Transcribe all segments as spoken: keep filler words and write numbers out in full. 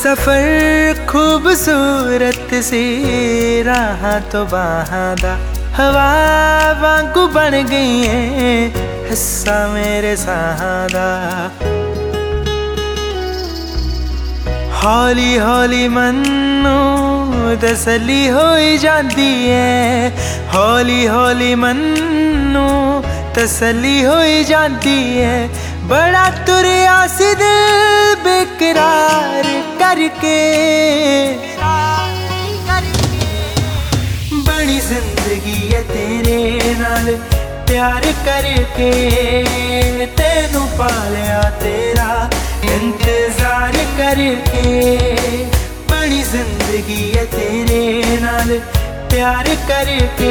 सफर खूबसूरत सी राह तो बहादा हवा वांगू बन गई है हिस्सा मेरे सादा। हौली हौली मन्नू तसल्ली होई जाती है, हौली हौली मन्नू तसल्ली होई जाती है। बड़ा तुरिया सी दिल बेकरार करके, बड़ी जिंदगी है तेरे नाल प्यार करके। तेनू पालिया तेरा इंतजार करके, बड़ी जिंदगी है तेरे नाल प्यार करके।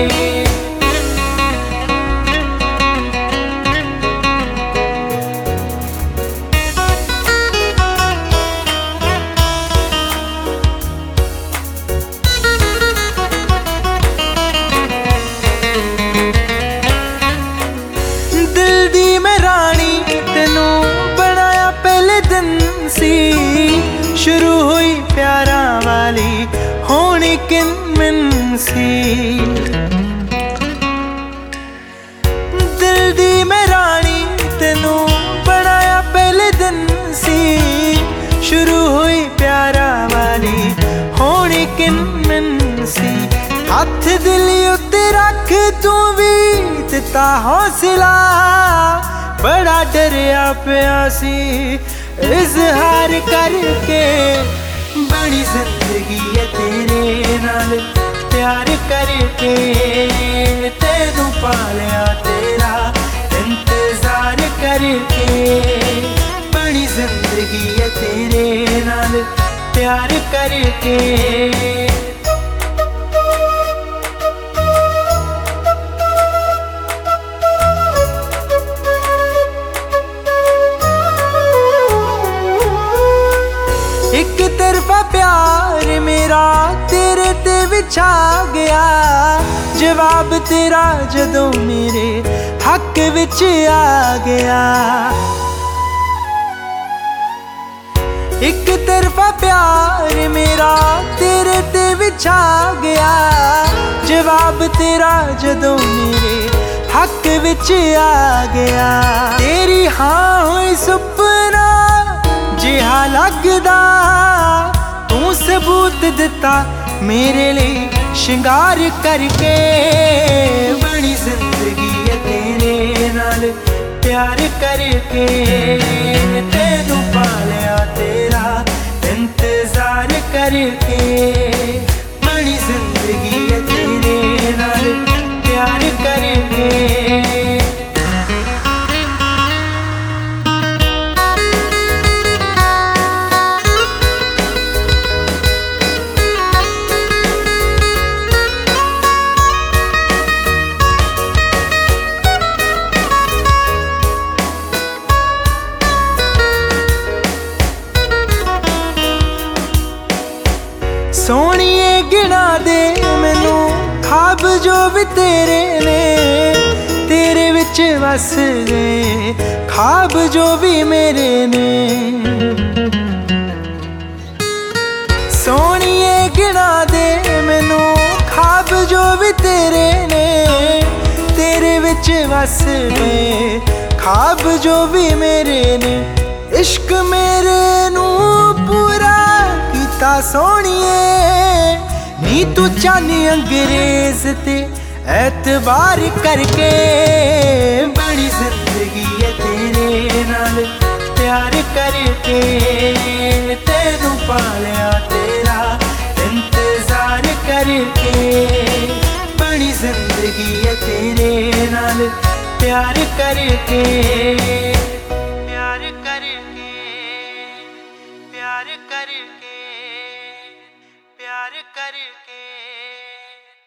शुरू हुई प्यारा वाली होनी किन मिन सी, दिल दी मैं रानी तेनू बनाया पहले दिन सी। शुरू हुई प्यारा वाली होनी किन मिन सी। हथ दिल उत्ते रख तू भी दिता हौसला, बड़ा डरिया पिया सी इजहार करके। बड़ी जिंदगी है तेरे नाल प्यार करके, तेनू पालिया तेरा इंतजार करके। बड़ी जिंदगी है तेरे नाल प्यार करके। एक तरफा प्यार मेरा तेरे ते विच आ गया, जवाब तेरा जदों मेरे हक विच आ गया। एक तरफा प्यार मेरा तेरे ते विच आ गया, जवाब तेरा जदों मेरे हक विच आ गया। तेरी हाँ होई सुपना जिहा लगदा, तू सबूत दिता मेरे लिए शिंगार करके। बड़ी जिंदगी है तेरे नाल प्यार करके, तेनू पालिया तेरा इंतजार करके। बड़ी जिंदगी है तेरे नाल प्यार करके। सोनिए गिना दे मैनू ख्वाब जो भी तेरे ने, तेरे विच वस गए ख्वाब जो भी मेरे ने। सोनिए गिना दे मैनू ख्वाब जो भी तेरे ने, तेरे विच वस गए ख्वाब जो भी मेरे ने। इश्क मेरे नू पूरा कीता सोनिए, नी तू चानी अंग्रेज ते एतबार करके। बड़ी जिंदगी है तेरे नाल प्यार करके, तेनू पालिया तेरा इंतजार करके। बड़ी जिंदगी है तेरे नाल प्यार करके, प्यार करके, प्यार करके, प्यार करके।